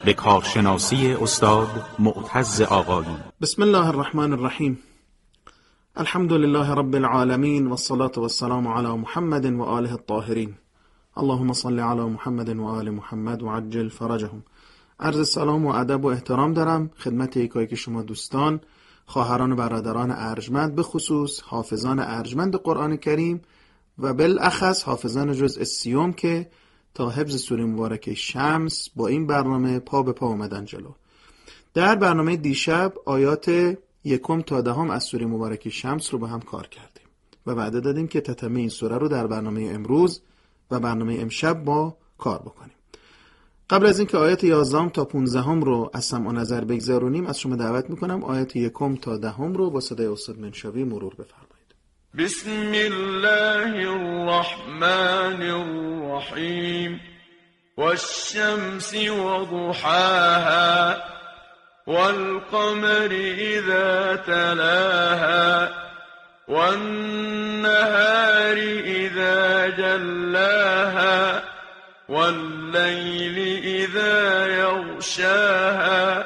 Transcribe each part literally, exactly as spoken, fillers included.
به کارشناسی استاد معتز آقایی. بسم الله الرحمن الرحیم. الحمد لله رب العالمین و الصلاة و السلام علی محمد و آله الطاهرین. اللهم صل علی محمد و آل محمد و عجل فرجهم. عرض سلام و ادب و احترام دارم خدمت یکایی که شما دوستان، خواهران و برادران ارجمند، به خصوص حافظان ارجمند قرآن کریم و بالاخص حافظان جزء سیوم که تا حفظ سوره مبارکه شمس با این برنامه پا به پا اومدن جلو. در برنامه دیشب آیات یکم تا دهم از سوره مبارکه شمس رو با هم کار کردیم و وعده دادیم که تتمه این سوره رو در برنامه امروز و برنامه امشب با کار بکنیم. قبل از اینکه آیات یازده تا پانزده رو از سمع و نظر بگذرونیم، از شما دعوت میکنم آیات یکم تا دهم رو با صدای استاد منشاوی مرور بفرمایید. بسم الله الرحمن الرحیم. والشمس وضحاها والقمر اذا تلاها والنهار اذا جلاها والليل اذا يغشاها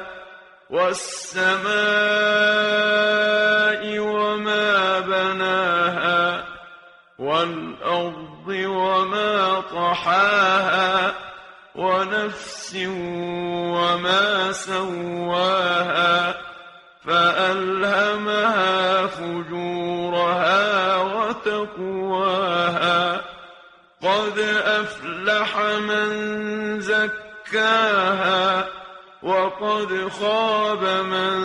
والسماء وما بناها والأرض وما طحاها ونفس وما سواها فألهمها فجورها وتقواها قد أفلح من زكاها وقد خاب من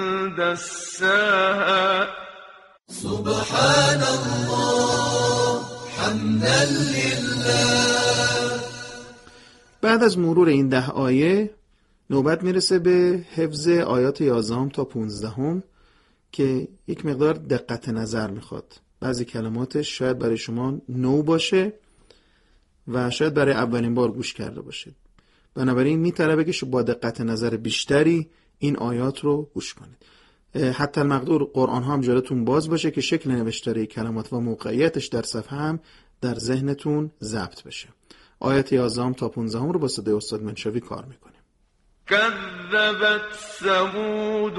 دساها. سبحان الله حمدا لله. بعد از مرور این ده آیه نوبت میرسه به حفظ آیات یازده تا پانزده که یک مقدار دقت نظر میخواد. بعضی کلماتش شاید برای شما نو باشه و شاید برای اولین بار گوش کرده باشید، بنابراین میطلبه که با دقت نظر بیشتری این آیات رو گوش کنید. حتی المقدور قرآن ها هم جلوتون باز باشه که شکل نوشتاری کلمات و موقعیتش در صفحه هم در ذهنتون ضبط بشه. آیات یازده تا پانزده رو با صدای استاد منشاوی کار میکنیم. كذبت ثمود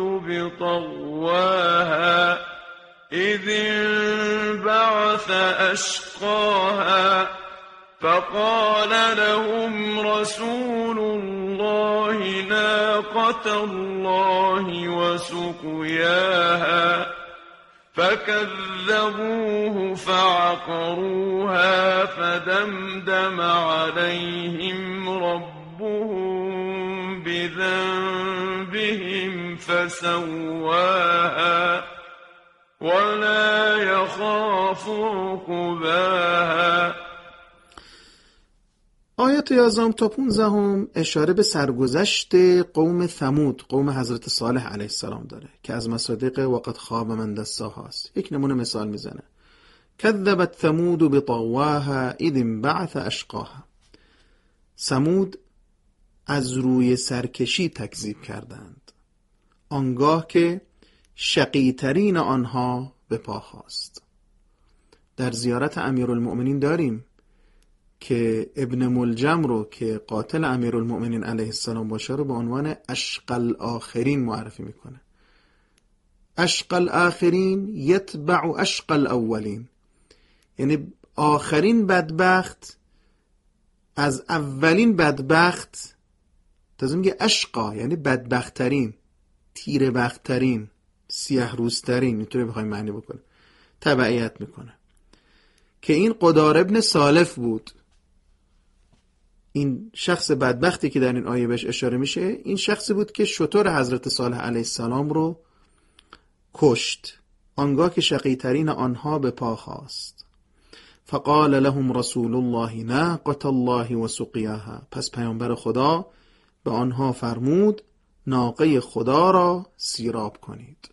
بطغواها اذ انبعث اشقاها فقال لهم رسول الله ناقة الله وسقياها فكذبوه فعقروها فدمدم عليهم ربهم بذنبهم فسواها ولا يخاف عقباها. آیات یازده تا پانزده اشاره به سرگذشت قوم ثمود، قوم حضرت صالح علیه السلام داره که از مصادیق وقد خواب من دساها است. یک نمونه مثال میزنه: کذبت ثمود بطغواها اذ انبعث اشقاها. ثمود از روی سرکشی تکذیب کردند آنگاه که شقیترین آنها به پا خاست. در زیارت امیرالمؤمنین داریم که ابن ملجم رو که قاتل امیرالمؤمنین علیه السلام باشه رو به عنوان اشقى الاخرین معرفی میکنه. اشقى الاخرین یتبع اشقى الاولین، یعنی آخرین بدبخت از اولین بدبخت، تازه میگه اشقا یعنی بدبختترین، تیره بختترین، سیاه روزترین، میتونه بخوایم معنی بکنه، تبعیت میکنه. که این قدار ابن سالف بود. این شخص بدبختی که در این آیه بهش اشاره میشه، این شخصی بود که شتر حضرت صالح علیه السلام رو کشت آنگاه که شقیترین آنها به پا خاست. فقال لهم رسول الله ناقة الله و سقیاها. پس پیامبر خدا به آنها فرمود ناقه خدا را سیراب کنید.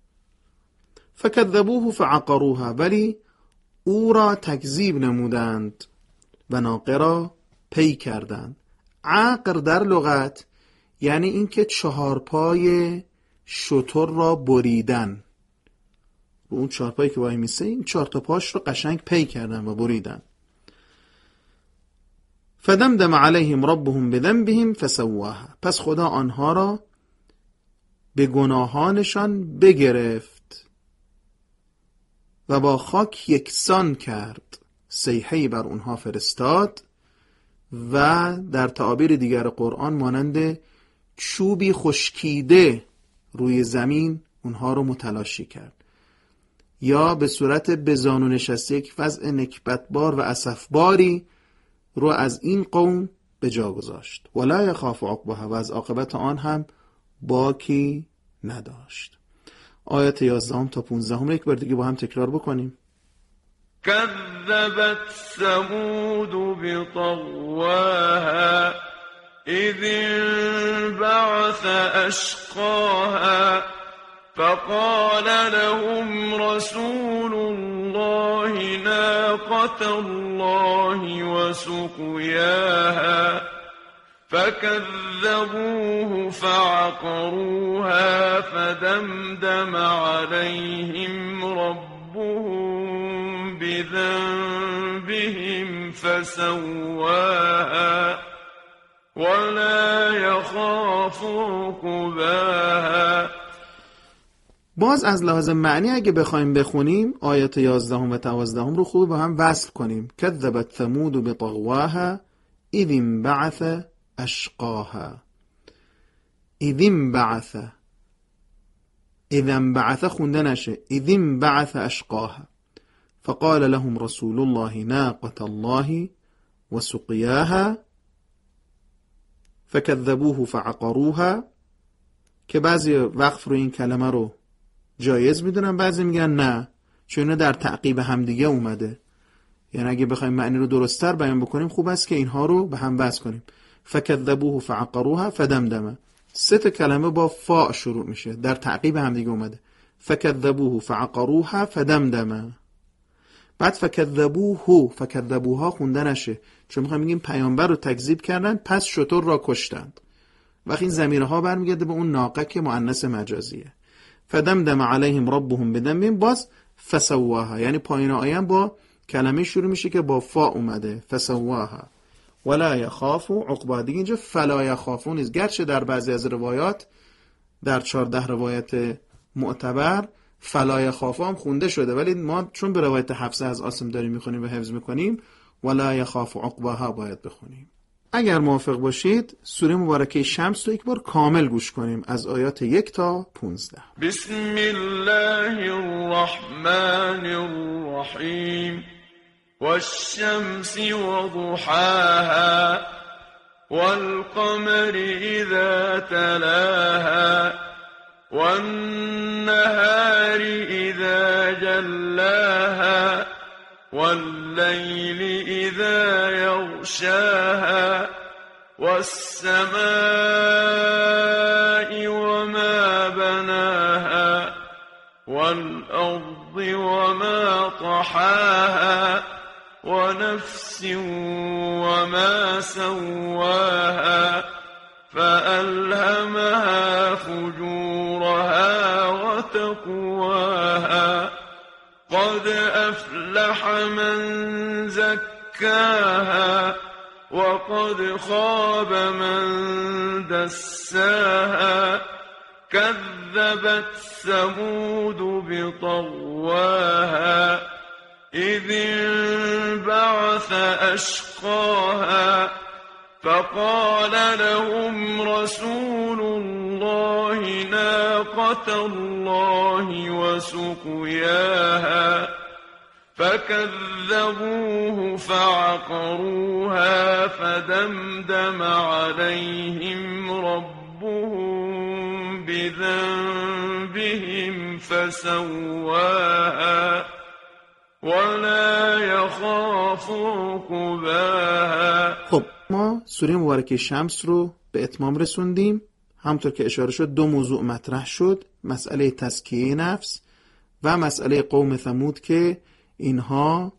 فکذبوه فعقروها. ولی او را تکذیب نمودند و ناقه را پی کردند. عقر در لغت یعنی اینکه چهار پای شتر را بریدن. و اون چهار پایی که وای میسه این چهار تا پاش رو قشنگ پی کردن و بریدن. فدمدم علیهم ربهم بذنبهم فسواها، پس خدا آنها را به گناهانشان بگرفت و با خاک یکسان کرد، صیحه‌ای بر اونها فرستاد و در تعابیر دیگر قرآن مانند چوبی خشکیده روی زمین اونها رو متلاشی کرد، یا به صورت بزانو نشسته یک وضع نکبتبار و اسفباری رو از این قوم به جا گذاشت. ولا یخاف عقبها، و از عاقبت آن هم باکی نداشت. آیت یازده تا پانزده یک بار دیگه با هم تکرار بکنیم. كذبت ثمود بطغواها إذ انبعث أشقاها فقال لهم رسول الله ناقة الله وسقياها فكذبوه فعقروها فدمدم عليهم ربهم بذنبهم فسواها ولا يخاف عقباها. باز از لحاظ معنی اگه بخوایم بخونیم آیات یازده و دوازده رو خوب با هم وصل کنیم. کذبت ثمود بطغواها اذ انبعث اشقاها. اذ انبعث، اذ انبعث خونده نشه، اذ انبعث اشقاها فقال لهم رسول الله ناقة الله وسقياها فكذبوه فعقروها، که بعضی وقف رو این کلمه رو جایز میدونن، بعضی میگن نه چون اینا در تعقیب همدیگه اومده. یعنی اگه بخوایم معنی رو درست‌تر بیان بکنیم خوب است که اینها رو به هم وصل کنیم. فکذبوه فعقروها فدمدم، سه تا کلمه با فا شروع میشه، در تعقیب همدیگه اومده. فکذبوه فعقروها فدمدم. بعد فکذبوه، فکذبوها خونده نشه چون میخوایم بگیم پیامبر رو تکذیب کردن پس شتر را کشتند. وقتی این ضمیرها برمیگرده به اون ناقه که مؤنث مجازیه. فدمدم علیهم ربهم بذنبهم، باز فسواها، یعنی پایین آیه با کلمه شروع میشه که با فا اومده، فسواها ولا یخاف عقباها. دیگه اینجا فلا یخاف نیست، گرچه در بعضی از روایات در چهارده روایت معتبر فلا یخاف هم خونده شده، ولی ما چون به روایت حفصه از عاصم داریم میخونیم و حفظ میکنیم ولا یخاف عقباها باید بخونیم. اگر موافق باشید سوره مبارکه شمس رو یک بار کامل گوش کنیم از آیات یک تا پونزده. بسم الله الرحمن الرحیم والشمس وضحاها والقمر اذا تلاها والنهار اذا جلاها والليل إذا يغشاها والسماء وما بناها والأرض وما طحاها ونفس وما سواها فألهمها فجورها وتقواها قد أفلح من زكاها وقد خاب من دساها كذبت ثمود بطغواها إذ انبعث أشقاها فقال لهم رسول الله ناقة الله وسقياها فكذبوه فعقروها فدمدم عليهم ربهم بذنبهم فسواها ولا يخاف عقباها. خب ما سوره مبارکه شمس رو به اتمام رسوندیم. همطور که اشاره شد دو موضوع مطرح شد، مسئله تزکیه نفس و مسئله قوم ثمود که اینها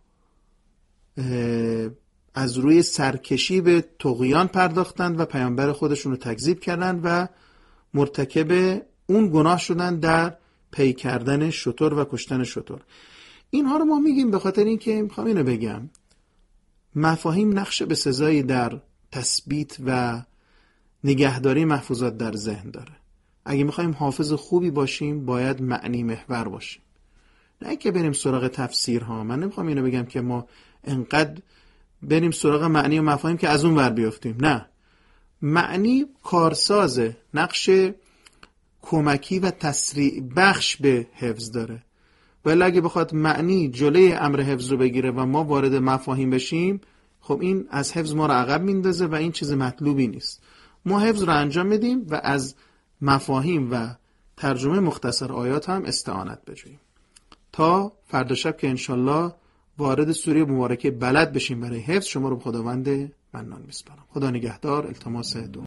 از روی سرکشی به طغیان پرداختند و پیامبر خودشون رو تکذیب کردند و مرتکب اون گناه شدن در پی کردن شتر و کشتن شتر. اینها رو ما میگیم به خاطر اینکه میخوام اینو بگم مفاهیم نقش بسزایی در تثبیت و نگهداری محفوظات در ذهن داره. اگه میخوایم حافظ خوبی باشیم باید معنی محور باشیم، نه که بریم سراغ تفسیرها. من نمیخوام اینو بگم که ما انقدر بریم سراغ معنی و مفاهیم که از اون ور بیافتیم، نه. معنی کارسازه، نقش کمکی و تسریع بخش به حفظ داره. ولی اگه بخواد معنی جلوی امر حفظ رو بگیره و ما وارد مفاهیم بشیم، خب این از حفظ ما رو عقب میندازه و این چیز مطلوبی نیست. ما حفظ رو انجام میدیم و از مفاهیم و ترجمه مختصر آیات هم استعانت بجوییم. تا فردا شب که انشالله وارد سوره مبارکه بلد بشیم برای حفظ، شما رو به خداوند منان میسپارم. خدا نگهدار. التماس دعا.